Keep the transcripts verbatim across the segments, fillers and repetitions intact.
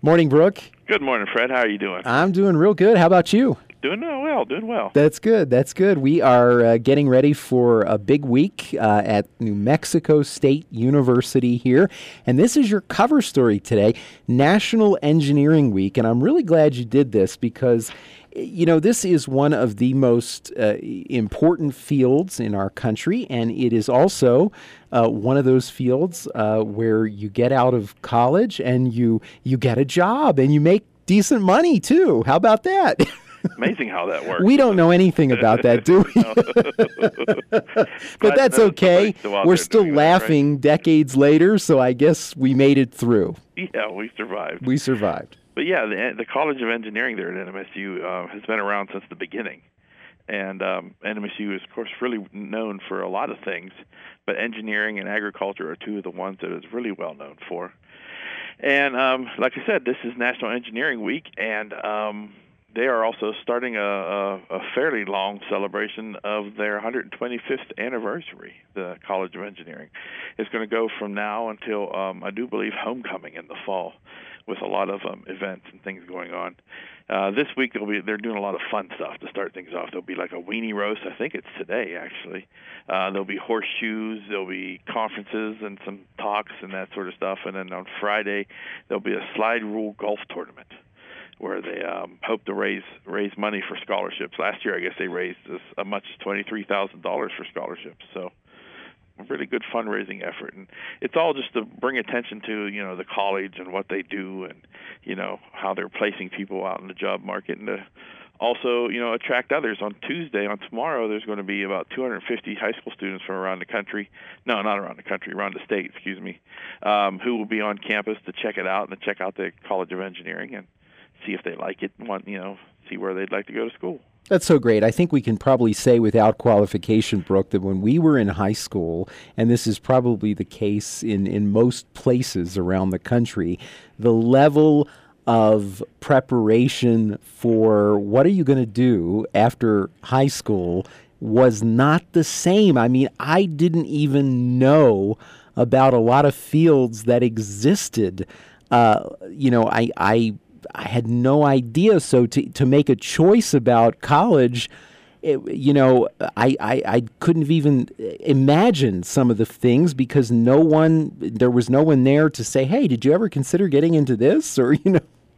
Morning, Brooke. Good morning, Fred. How are you doing? I'm doing real good. How about you? Doing well, doing well. That's good. That's good. We are uh, getting ready for a big week uh, at New Mexico State University here. And this is your cover story today, National Engineering Week. And I'm really glad you did this because, you know, this is one of the most uh, important fields in our country. And it is also uh, one of those fields uh, where you get out of college and you, you get a job and you make decent money, too. How about that? Amazing how that works. We don't know anything about that, do we? But that's okay. We're still laughing that, right? Decades later, so I guess we made it through. Yeah, we survived. We survived. But yeah, the, the College of Engineering there at N M S U uh, has been around since the beginning. And um, N M S U is, of course, really known for a lot of things, but engineering and agriculture are two of the ones that it's really well known for. And um, like I said, this is National Engineering Week, and um, they are also starting a, a, a fairly long celebration of their one hundred twenty-fifth anniversary, the College of Engineering. It's going to go from now until, um, I do believe, homecoming in the fall, with a lot of um, events and things going on. Uh, this week they'll be they're doing a lot of fun stuff to start things off. There'll be like a weenie roast. I think it's today, actually. Uh, there'll be horseshoes. There'll be conferences and some talks and that sort of stuff. And then on Friday there'll be a slide rule golf tournament, where they um, hope to raise raise money for scholarships. Last year, I guess they raised as, as much as twenty-three thousand dollars for scholarships. So a really good fundraising effort. And it's all just to bring attention to, you know, the college and what they do and, you know, how they're placing people out in the job market, and to also, you know, attract others. On Tuesday, on tomorrow, there's going to be about two hundred fifty high school students from around the country, no, not around the country, around the state, excuse me, um, who will be on campus to check it out and to check out the College of Engineering and see if they like it and want, you know, see where they'd like to go to school. That's so great. I think we can probably say without qualification, Brooke, that when we were in high school, and this is probably the case in, in most places around the country, the level of preparation for what are you going to do after high school was not the same. I mean, I didn't even know about a lot of fields that existed. Uh, you know, I... I I had no idea. So to to make a choice about college, it, you know, I, I, I couldn't have even imagined some of the things because no one, there was no one there to say, hey, did you ever consider getting into this? Or, you know.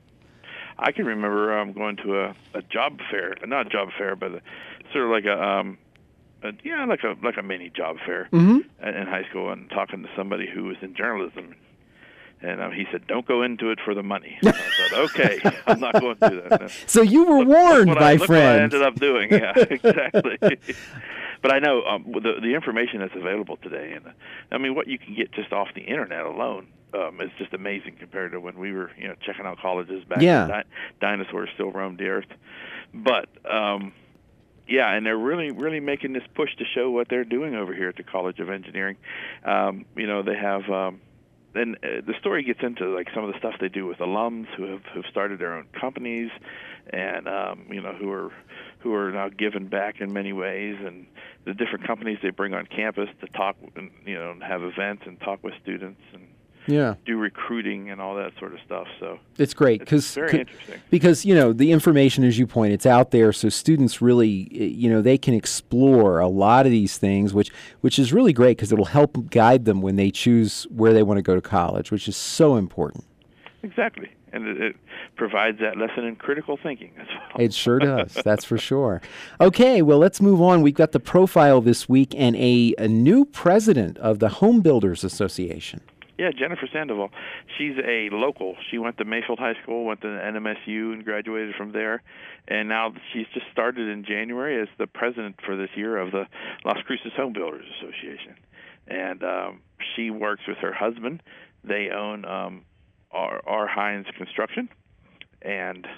I can remember um, going to a, a job fair, not a job fair, but a, sort of like a, um, a, yeah, like a like a mini job fair mm-hmm. in, in high school, and talking to somebody who was in journalism. And um, he said, "Don't go into it for the money." And I thought, "Okay, I'm not going to do that." And so you were look, warned, look my I, look friend. What I ended up doing, yeah, exactly. But I know um, the the information that's available today, and uh, I mean, what you can get just off the internet alone um, is just amazing compared to when we were, you know, checking out colleges back yeah. when di- dinosaurs still roamed the earth. But um, yeah, and they're really, really making this push to show what they're doing over here at the College of Engineering. Um, you know, they have. Um, And uh, the story gets into like some of the stuff they do with alums who have who've started their own companies, and um, you know who are who are now giving back in many ways, and the different companies they bring on campus to talk, and, you know, and have events and talk with students and yeah. do recruiting and all that sort of stuff. So it's great because very interesting. Because, you know, the information, as you point, it's out there, so students really, you know, they can explore a lot of these things, which which is really great because it'll help guide them when they choose where they want to go to college, which is so important. Exactly. And it, it provides that lesson in critical thinking as well. It sure does. That's for sure. Okay, well, let's move on. We've got the profile this week and a, a new president of the Home Builders Association. Yeah, Jennifer Sandoval. She's a local. She went to Mayfield High School, went to N M S U, and graduated from there. And now she's just started in January as the president for this year of the Las Cruces Home Builders Association. And um, she works with her husband. They own um, R. R. Hines Construction, and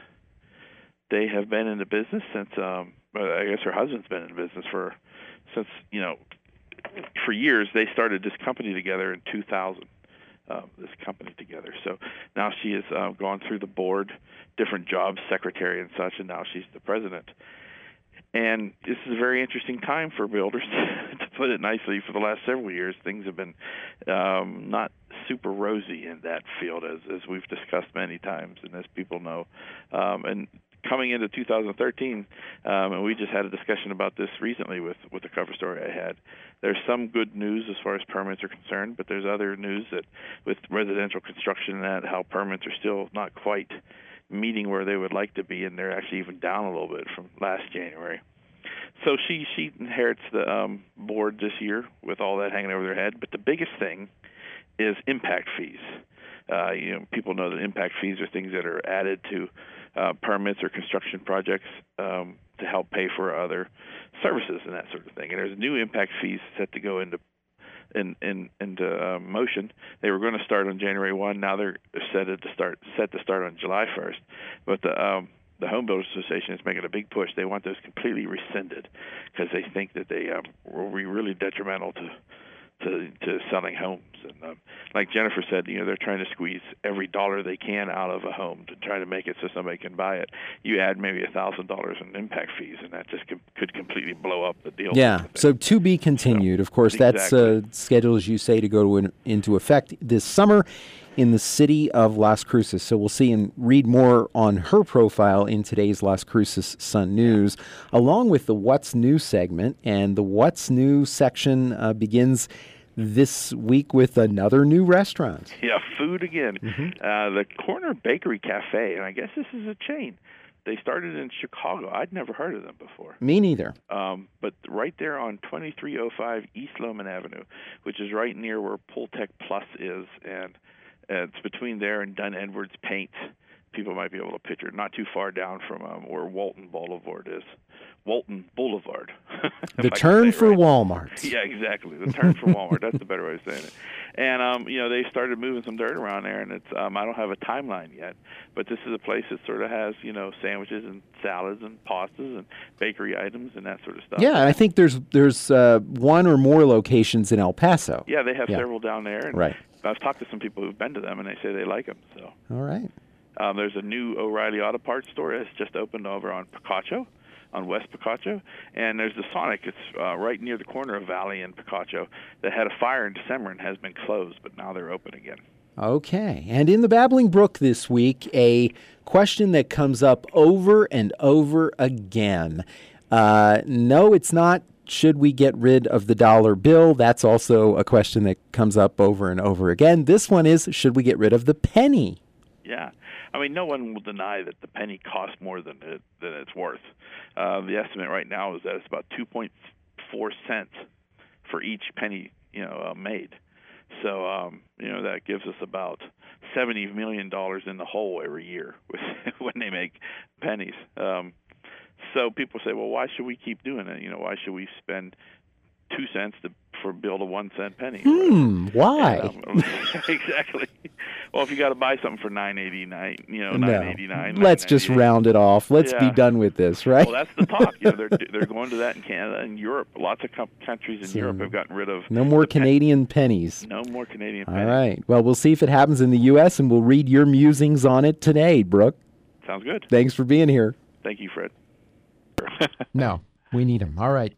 they have been in the business since. Um, I guess her husband's been in the business for since you know for years. They started this company together in two thousand. Uh, this company together. So now she has uh, gone through the board, different jobs, secretary and such, and now she's the president. And this is a very interesting time for builders, to put it nicely. For the last several years, things have been um, not super rosy in that field, as as we've discussed many times, and as people know. Um, and coming into two thousand thirteen, um, and we just had a discussion about this recently with, with the cover story I had. There's some good news as far as permits are concerned, but there's other news that with residential construction and that, how permits are still not quite meeting where they would like to be, and they're actually even down a little bit from last January. So she she inherits the um, board this year with all that hanging over their head. But the biggest thing is impact fees. Uh, you know, people know that impact fees are things that are added to uh, permits or construction projects um, to help pay for other services and that sort of thing. And there's new impact fees set to go into in, in into uh, motion. They were going to start on January first. Now they're set to start set to start on July first. But the um, the Home Builders Association is making a big push. They want those completely rescinded because they think that they um, will be really detrimental to to, to selling homes. And um, like Jennifer said, you know, they're trying to squeeze every dollar they can out of a home to try to make it so somebody can buy it. You add maybe a thousand dollars in impact fees, and that just com- could completely blow up the deal. Yeah. So to be continued. So, of course, exactly. that's uh, scheduled, as you say, to go to in, into effect this summer in the city of Las Cruces. So we'll see and read more on her profile in today's Las Cruces Sun News, along with the What's New segment. And the What's New section uh, begins this week with another new restaurant. Yeah, food again. Mm-hmm. Uh, the Corner Bakery Cafe, and I guess this is a chain. They started in Chicago. I'd never heard of them before. Me neither. Um, but right there on twenty-three oh five East Loman Avenue, which is right near where Pultec Plus is, and Uh, it's between there and Dunn Edwards Paint. People might be able to picture it. Not too far down from um, where Walton Boulevard is. Walton Boulevard. The turn for right. Walmart. Yeah, exactly. The turn for Walmart. That's the better way of saying it. And um, you know, they started moving some dirt around there, and it's um, I don't have a timeline yet, but this is a place that sort of has, you know, sandwiches and salads and pastas and bakery items and that sort of stuff. Yeah, and I think there's there's uh, one or more locations in El Paso. Yeah, they have yeah. several down there. And right. I've talked to some people who've been to them, and they say they like them. So. All right. Um, there's a new O'Reilly Auto Parts store that's just opened over on Picacho, on West Picacho, and there's the Sonic. It's uh, right near the corner of Valley and Picacho that had a fire in December and has been closed, but now they're open again. Okay. And in the Babbling Brook this week, a question that comes up over and over again. Uh, no, it's not. Should we get rid of the dollar bill? That's also a question that comes up over and over again. This one is, should we get rid of the penny? Yeah. I mean, no one will deny that the penny costs more than it, than it's worth. Uh, the estimate right now is that it's about two point four cents for each penny, you know, uh, made. So, um, you know, that gives us about seventy million dollars in the hole every year with, when they make pennies. Um, So people say, well, why should we keep doing it? You know, why should we spend two cents to for build a one cent penny? Hmm. Why? And, um, exactly. Well, if you got to buy something for nine eighty nine, you know, no. nine eighty nine. Let's just round it off. Let's yeah. be done with this, right? Well, that's the talk. You know, they're they're going to that in Canada and Europe. Lots of com- countries in so, Europe have gotten rid of no more Canadian pen- pennies. No more Canadian All pennies. All right. Well, we'll see if it happens in the U S and we'll read your musings on it today, Brooke. Sounds good. Thanks for being here. Thank you, Fred. No, we need him. All right.